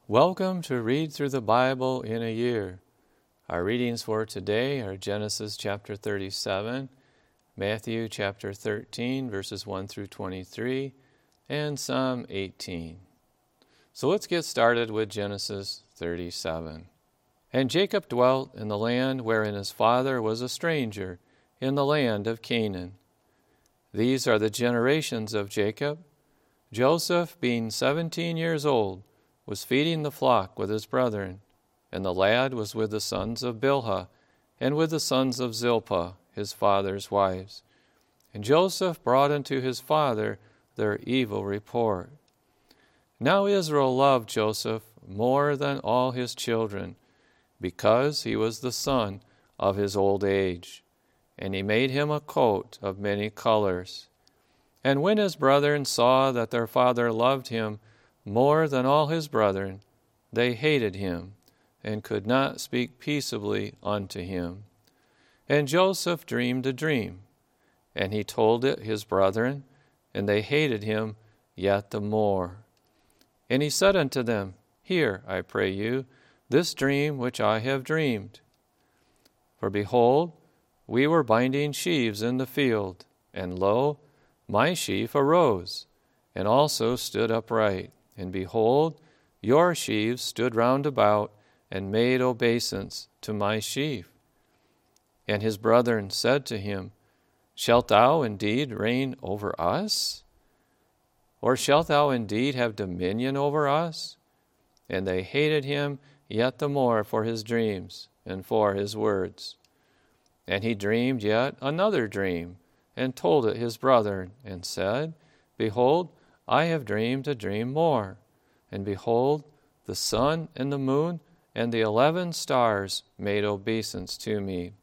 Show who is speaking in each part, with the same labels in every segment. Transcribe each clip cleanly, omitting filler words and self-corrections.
Speaker 1: Welcome to Read Through the Bible in a Year. Our readings for today are Genesis chapter 37, Matthew chapter 13, verses 1 through 23, and Psalm 18. So let's get started with Genesis 37. And Jacob dwelt in the land wherein his father was a stranger, in the land of Canaan. These are the generations of Jacob. Joseph, being 17 years old, was feeding the flock with his brethren, and the lad was with the sons of Bilhah, and with the sons of Zilpah, his father's wives. And Joseph brought unto his father their evil report. Now Israel loved Joseph more than all his children, because he was the son of his old age. And he made him a coat of many colors. And when his brethren saw that their father loved him more than all his brethren, they hated him, and could not speak peaceably unto him. And Joseph dreamed a dream, and he told it his brethren, and they hated him yet the more. And he said unto them, Hear, I pray you, this dream which I have dreamed. For behold, we were binding sheaves in the field, and lo, my sheaf arose, and also stood upright. And behold, your sheaves stood round about, and made obeisance to my sheaf. And his brethren said to him, Shalt thou indeed reign over us? Or shalt thou indeed have dominion over us? And they hated him yet the more for his dreams, and for his words. And he dreamed yet another dream, and told it his brethren, and said, Behold, I have dreamed a dream more. And behold, the sun and the moon and the 11 stars made obeisance to me.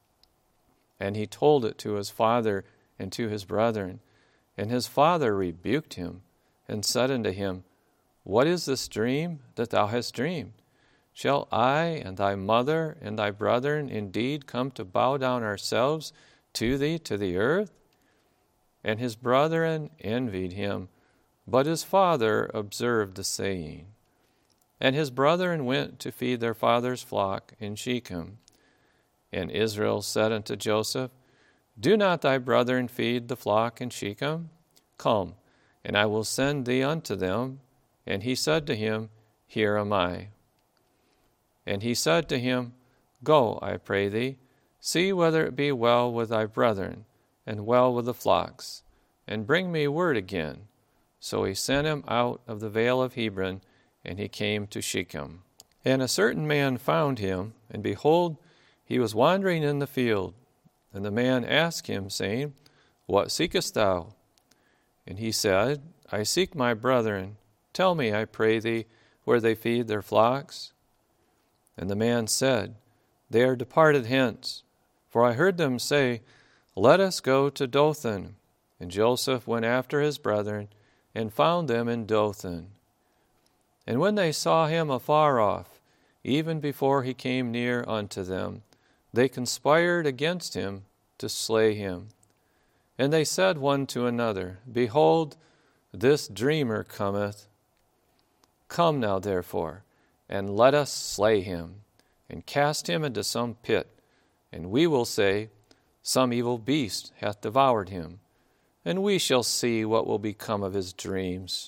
Speaker 1: And he told it to his father and to his brethren. And his father rebuked him, and said unto him, What is this dream that thou hast dreamed? Shall I and thy mother and thy brethren indeed come to bow down ourselves to thee to the earth? And his brethren envied him, but his father observed the saying. And his brethren went to feed their father's flock in Shechem. And Israel said unto Joseph, Do not thy brethren feed the flock in Shechem? Come, and I will send thee unto them. And he said to him, Here am I. And he said to him, Go, I pray thee, see whether it be well with thy brethren, and well with the flocks, and bring me word again. So he sent him out of the vale of Hebron, and he came to Shechem. And a certain man found him, and behold, he was wandering in the field. And the man asked him, saying, What seekest thou? And he said, I seek my brethren. Tell me, I pray thee, where they feed their flocks. And the man said, They are departed hence. For I heard them say, Let us go to Dothan. And Joseph went after his brethren, and found them in Dothan. And when they saw him afar off, even before he came near unto them, they conspired against him to slay him. And they said one to another, Behold, this dreamer cometh. Come now, therefore, and let us slay him, and cast him into some pit, and we will say, Some evil beast hath devoured him, and we shall see what will become of his dreams.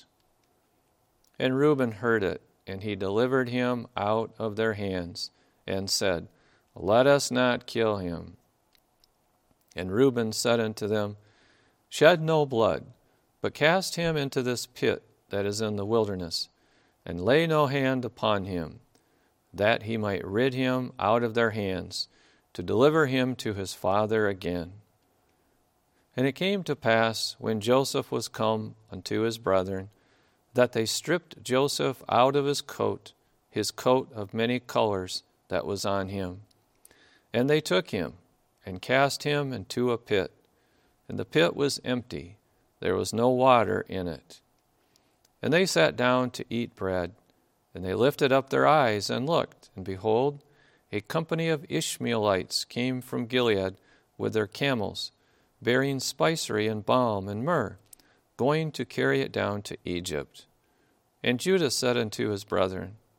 Speaker 1: And Reuben heard it, and he delivered him out of their hands, and said, Let us not kill him. And Reuben said unto them, Shed no blood, but cast him into this pit that is in the wilderness, and lay no hand upon him, that he might rid him out of their hands, to deliver him to his father again. And it came to pass, when Joseph was come unto his brethren, that they stripped Joseph out of his coat of many colors that was on him. And they took him, and cast him into a pit. And the pit was empty, there was no water in it. And they sat down to eat bread. And they lifted up their eyes, and looked, and behold, a company of Ishmaelites came from Gilead with their camels, bearing spicery and balm and myrrh, going to carry it down to Egypt. And Judah said unto his brethren,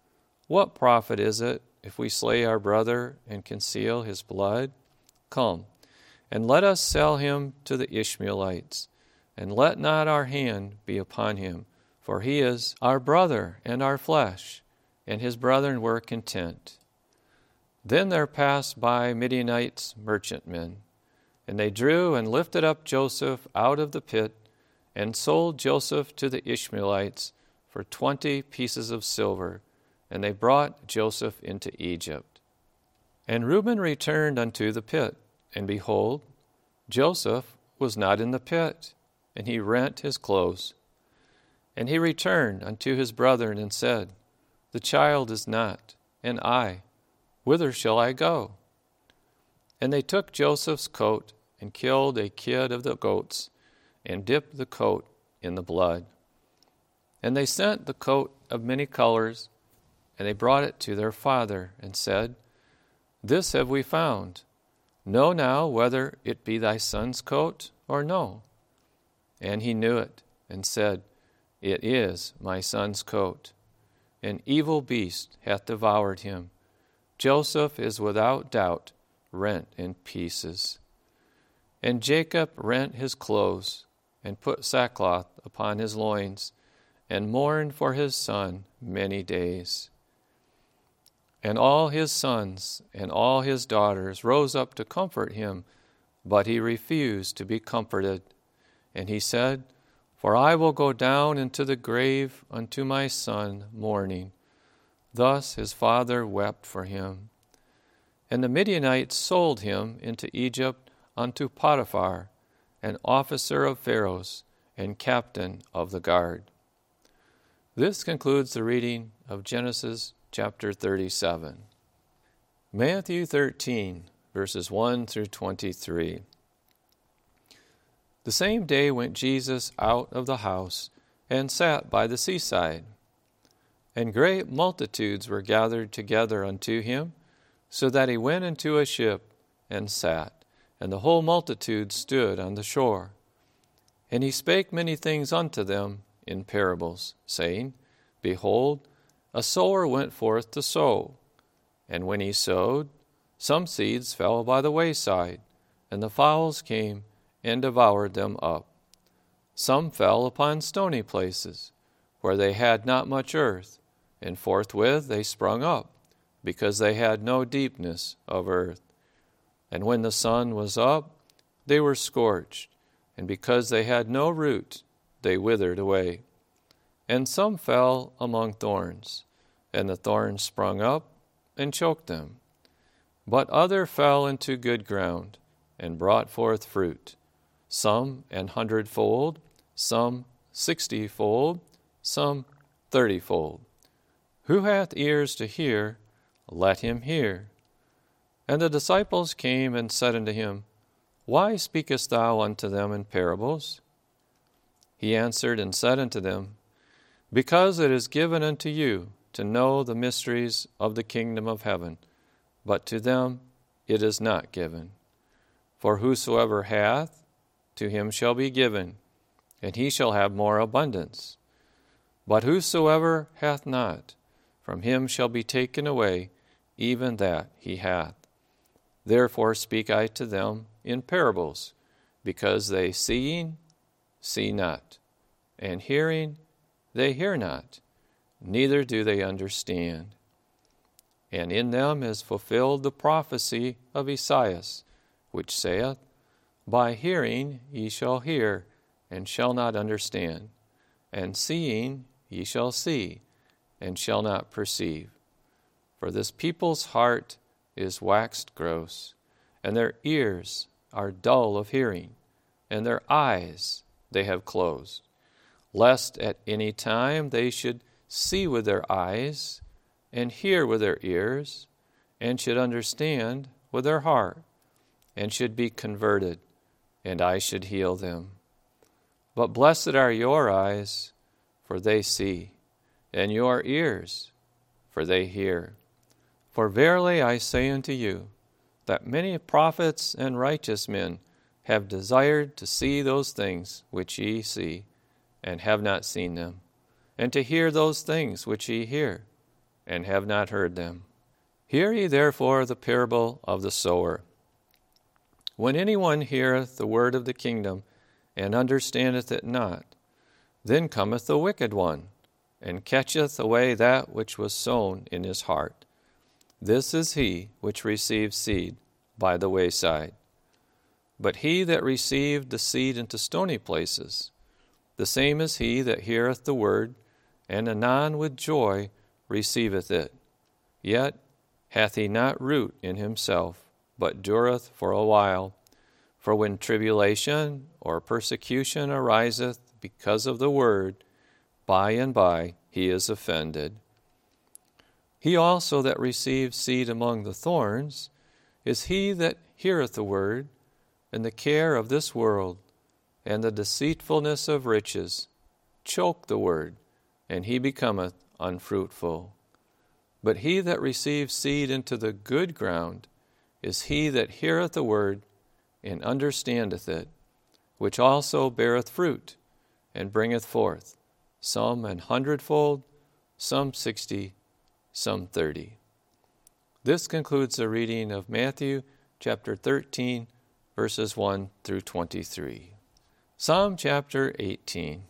Speaker 1: What profit is it if we slay our brother and conceal his blood? Come, and let us sell him to the Ishmaelites, and let not our hand be upon him, for he is our brother and our flesh. And his brethren were content. Then there passed by Midianites merchantmen, and they drew and lifted up Joseph out of the pit, and sold Joseph to the Ishmaelites for 20 pieces of silver, and they brought Joseph into Egypt. And Reuben returned unto the pit, and behold, Joseph was not in the pit, and he rent his clothes. And he returned unto his brethren and said, The child is not, and I, whither shall I go? And they took Joseph's coat, and killed a kid of the goats, and dipped the coat in the blood. And they sent the coat of many colors, and they brought it to their father, and said, This have we found. Know now whether it be thy son's coat or no. And he knew it, and said, It is my son's coat. An evil beast hath devoured him. Joseph is without doubt rent in pieces. And Jacob rent his clothes, and put sackcloth upon his loins, and mourned for his son many days. And all his sons and all his daughters rose up to comfort him, but he refused to be comforted. And he said, For I will go down into the grave unto my son mourning. Thus his father wept for him. And the Midianites sold him into Egypt unto Potiphar, an officer of Pharaoh's and captain of the guard. This concludes the reading of Genesis chapter 37. Matthew 13, verses 1 through 23. The same day went Jesus out of the house and sat by the seaside. And great multitudes were gathered together unto him, so that he went into a ship and sat, and the whole multitude stood on the shore. And he spake many things unto them in parables, saying, Behold, a sower went forth to sow. And when he sowed, some seeds fell by the wayside, and the fowls came and devoured them up. Some fell upon stony places, where they had not much earth, and forthwith they sprung up, because they had no deepness of earth. And when the sun was up, they were scorched, and because they had no root, they withered away. And some fell among thorns, and the thorns sprung up and choked them. But other fell into good ground, and brought forth fruit, some 100-fold, some 60-fold, some 30-fold. Who hath ears to hear, let him hear. And the disciples came and said unto him, Why speakest thou unto them in parables? He answered and said unto them, Because it is given unto you to know the mysteries of the kingdom of heaven, but to them it is not given. For whosoever hath, to him shall be given, and he shall have more abundance. But whosoever hath not, from him shall be taken away even that he hath. Therefore speak I to them in parables, because they seeing see not, and hearing they hear not, neither do they understand. And in them is fulfilled the prophecy of Esaias, which saith, By hearing ye shall hear, and shall not understand, and seeing ye shall see, and shall not perceive. For this people's heart is waxed gross, and their ears are dull of hearing, and their eyes they have closed, lest at any time they should see with their eyes, and hear with their ears, and should understand with their heart, and should be converted, and I should heal them. But blessed are your eyes, for they see, and your ears, for they hear. For verily I say unto you, that many prophets and righteous men have desired to see those things which ye see, and have not seen them, and to hear those things which ye hear, and have not heard them. Hear ye therefore the parable of the sower. When anyone heareth the word of the kingdom, and understandeth it not, then cometh the wicked one, and catcheth away that which was sown in his heart. This is he which received seed by the wayside. But he that received the seed into stony places, the same is he that heareth the word, and anon with joy receiveth it. Yet hath he not root in himself, but dureth for a while. For when tribulation or persecution ariseth because of the word, by and by he is offended. He also that received seed among the thorns is he that heareth the word, and the care of this world, and the deceitfulness of riches, choke the word, and he becometh unfruitful. But he that receives seed into the good ground is he that heareth the word, and understandeth it, which also beareth fruit, and bringeth forth, some 100-fold, some 60, some 30. This concludes the reading of Matthew chapter 13, verses 1 through 23. Psalm chapter 18.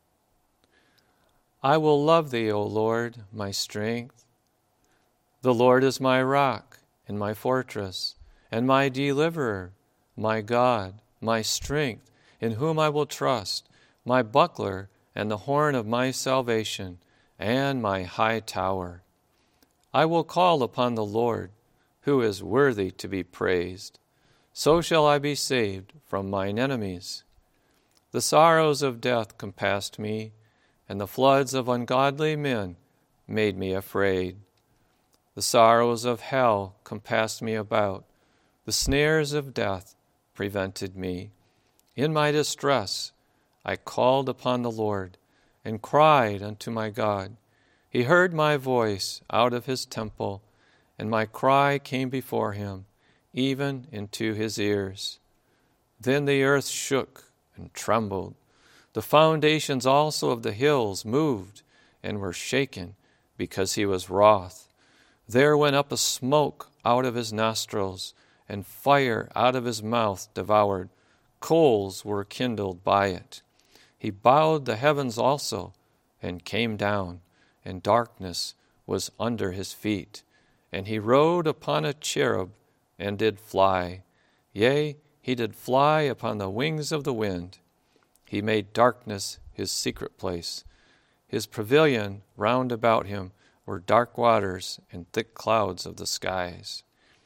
Speaker 1: I will love thee, O Lord, my strength. The Lord is my rock and my fortress, and my deliverer, my God, my strength, in whom I will trust, my buckler and the horn of my salvation, and my high tower. I will call upon the Lord, who is worthy to be praised. So shall I be saved from mine enemies. The sorrows of death compassed me, and the floods of ungodly men made me afraid. The sorrows of hell compassed me about. The snares of death prevented me. In my distress I called upon the Lord, and cried unto my God. He heard my voice out of his temple, and my cry came before him, even into his ears. Then the earth shook and trembled. The foundations also of the hills moved and were shaken, because he was wroth. There went up a smoke out of his nostrils, and fire out of his mouth devoured. Coals were kindled by it. He bowed the heavens also, and came down, and darkness was under his feet. And he rode upon a cherub, and did fly. Yea, he did fly upon the wings of the wind. He made darkness his secret place. His pavilion round about him were dark waters and thick clouds of the skies.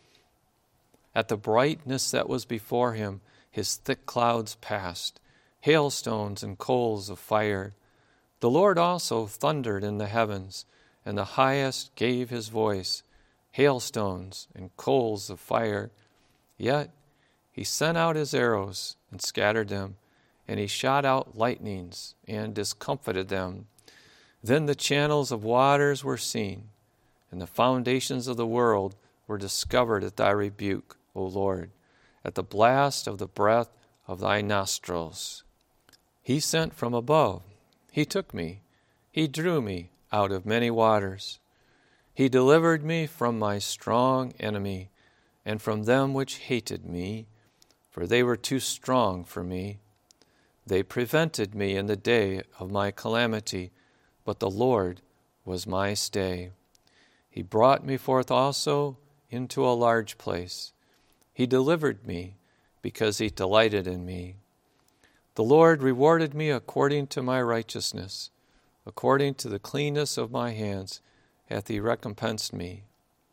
Speaker 1: At the brightness that was before him, his thick clouds passed, hailstones and coals of fire. The Lord also thundered in the heavens, and the highest gave his voice, hailstones and coals of fire. Yet he sent out his arrows and scattered them, and he shot out lightnings and discomfited them. Then the channels of waters were seen, and the foundations of the world were discovered at thy rebuke, O Lord, at the blast of the breath of thy nostrils. He sent from above. He took me. He drew me out of many waters. He delivered me from my strong enemy, and from them which hated me, for they were too strong for me. They prevented me in the day of my calamity, but the Lord was my stay. He brought me forth also into a large place. He delivered me, because he delighted in me. The Lord rewarded me according to my righteousness. According to the cleanness of my hands hath he recompensed me.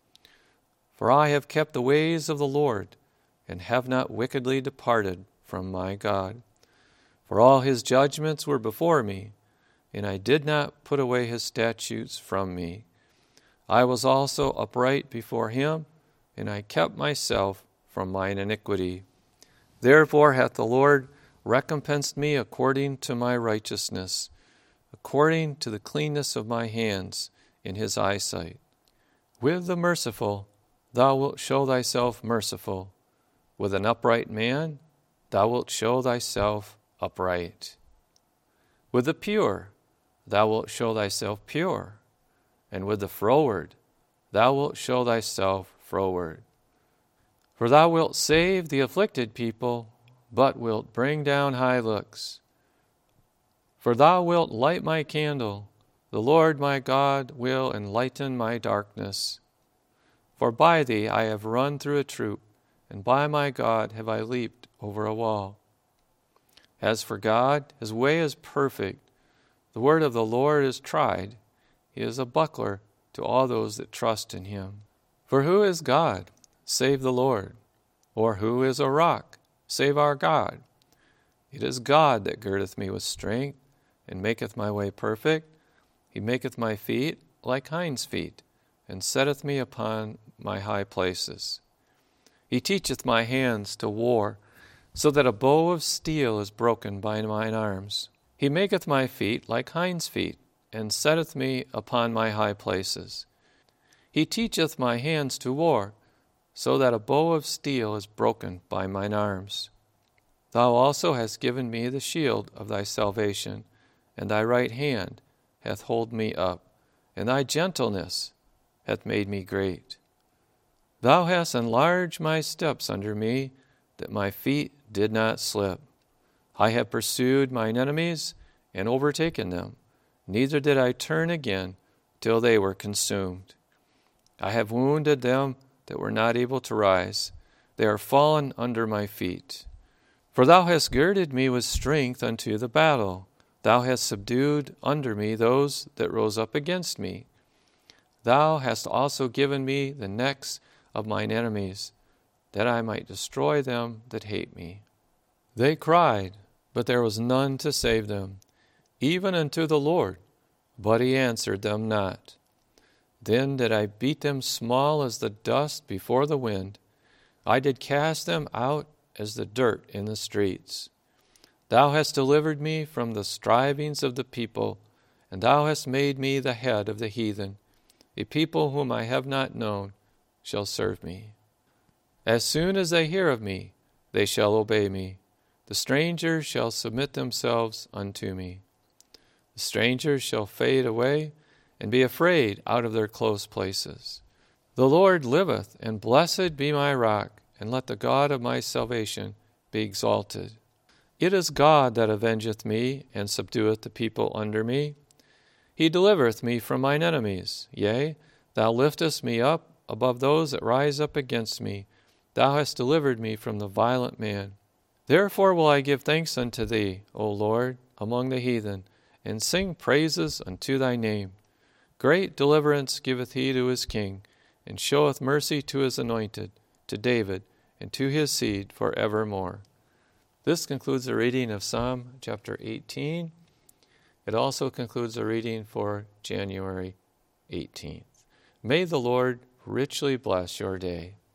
Speaker 1: For I have kept the ways of the Lord, and have not wickedly departed from my God. For all his judgments were before me, and I did not put away his statutes from me. I was also upright before him, and I kept myself from mine iniquity. Therefore hath the Lord recompensed me according to my righteousness, according to the cleanness of my hands in his eyesight. With the merciful thou wilt show thyself merciful. With an upright man thou wilt show thyself upright. With the pure thou wilt show thyself pure. and with the froward thou wilt show thyself froward. For thou wilt save the afflicted people, but wilt bring down high looks. For thou wilt light my candle, the Lord my God will enlighten my darkness. For by thee I have run through a troop, and by my God have I leaped over a wall. As for God, his way is perfect. The word of the Lord is tried. He is a buckler to all those that trust in him. For who is God, save the Lord? Or who is a rock, save our God? It is God that girdeth me with strength, and maketh my way perfect. He maketh my feet like hinds' feet, and setteth me upon my high places. He teacheth my hands to war, so that a bow of steel is broken by mine arms. He maketh my feet like hinds' feet, and setteth me upon my high places. He teacheth my hands to war, so that a bow of steel is broken by mine arms. Thou also hast given me the shield of thy salvation, and thy right hand hath holden me up, and thy gentleness hath made me great. Thou hast enlarged my steps under me, that my feet did not slip. I have pursued mine enemies and overtaken them, neither did I turn again till they were consumed. I have wounded them that were not able to rise. They are fallen under my feet. For thou hast girded me with strength unto the battle. Thou hast subdued under me those that rose up against me. Thou hast also given me the necks of mine enemies, that I might destroy them that hate me. They cried, but there was none to save them, even unto the Lord, but he answered them not. Then did I beat them small as the dust before the wind. I did cast them out as the dirt in the streets. Thou hast delivered me from the strivings of the people, and thou hast made me the head of the heathen. A people whom I have not known shall serve me. As soon as they hear of me, they shall obey me. The strangers shall submit themselves unto me. The strangers shall fade away, and be afraid out of their close places. The Lord liveth, and blessed be my rock, and let the God of my salvation be exalted. It is God that avengeth me, and subdueth the people under me. He delivereth me from mine enemies. Yea, thou liftest me up above those that rise up against me. Thou hast delivered me from the violent man. Therefore will I give thanks unto thee, O Lord, among the heathen, and sing praises unto thy name. Great deliverance giveth he to his king, and showeth mercy to his anointed, to David, and to his seed forevermore. This concludes the reading of Psalm chapter 18. It also concludes the reading for January 18th. May the Lord richly bless your day.